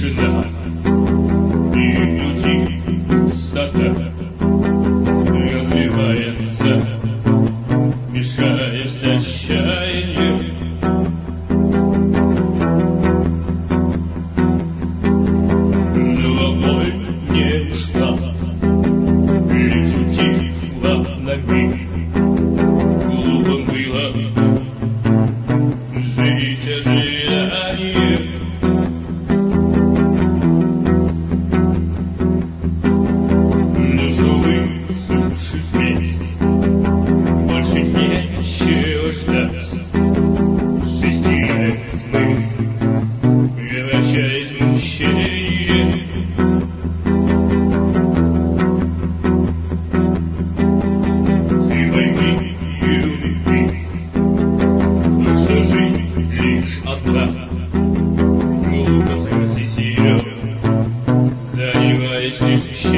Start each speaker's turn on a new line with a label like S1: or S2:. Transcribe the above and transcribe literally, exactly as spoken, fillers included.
S1: тишина, и внутри пустота разливается, мешаясь отчаянием. Но боль не ушла, лишь утихла на миг. Глупо было жить ожиданием. Больше нечего ждать, жизнь теряет смысл, превращаясь в мучение. Ты пойми, юный принц, что жизнь лишь одна. Глупо спросить ее, занимаясь лишь